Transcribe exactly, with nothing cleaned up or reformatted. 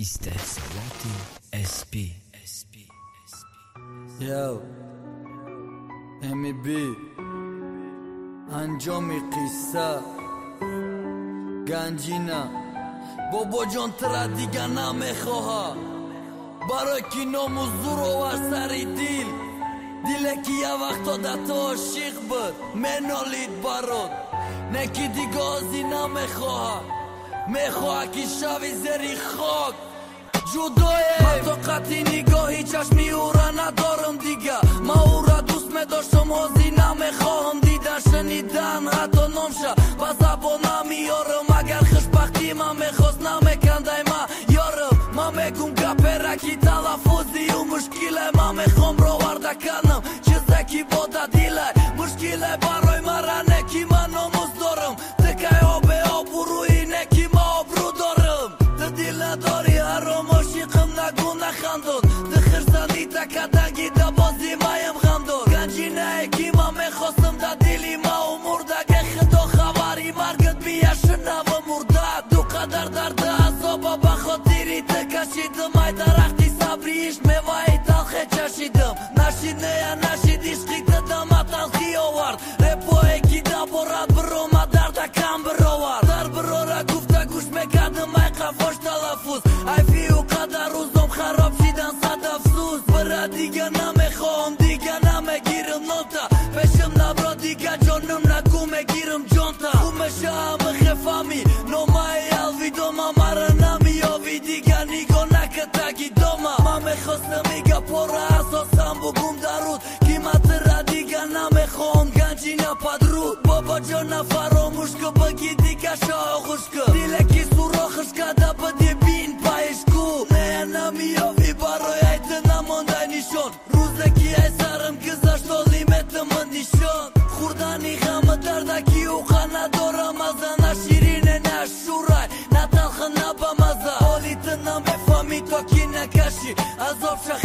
استحسالات اس بی. یو امی بی انجامی قصه گنجینا بابا جان ترا دیگه نمیخواه برای کی ناموزور و سری دیل دیله که یه وقتا دتا عاشق بود منالید برات نکی دیگه آزی نمیخواه میخواه که شوی زری خاک جدای حتی قطعی نگاهی چشمی او را ندارم دیگه ما او را دوست میداشتم آزی نمیخواهم دیدن شنیدن حتی نامشه با زبان نمیارم اگر خوشبختی من میخواست نمیکنده ما یارم ما میگم گپرکی تلفظی و مشکله ما میخوام رو ورده کنم چیزه کی باده دیله مشکله برای مرا نکی من ناموز دارم تکه آب آب روی نکی ما آبرو دارم ده دیل نداری هرام عاشقم نگو نخندون ده خرزنی تکدنگی ده بازی مایم غمدون گنجی نه کی ما میخواستم ده دیلی ما و مرده خدا خبری مرگت بیشنه و مرده دو قدر درد عذابا بخاطری تکشیدم ای درختی صبریش میوهی تلخه چشیدم نشید نه یا نشید عشقی ددم تلخی آورد رپوه کی ده براد برو ما درد کم برآورد در برو را گفته گوش میکردم ای قفاش تلفظ ای فیو قدر روزم خراب شیدن صد افسوس برا دیگه نمیخوام دیگه نمیگیرم نوتا پشم نبرا دیگه جانم نگو میگیرم جانتا خومشه همه خفامی نومای الویدو ما مرا نمیاوی دیگه نیگو نکتگی دوما ما میخواستم میگه پر اساسم بگم درود قیمت را دیگه نمیخوام گنجی نپدرود بابا جان فراموش که بگی دیگه شاه خوش که دیله کی سوراخش کده بده بین پایش کو نه نمیاوی برای ایت نمانده نیشون روزه کی ای سرم گذاشت و لیمت من نیشون خوردنی غم دردکی و خانه دارم ازه نشیرینه نشورای نتلخ نبا مزه حالیت نمیفهمی تا کی نکشی عذاب شه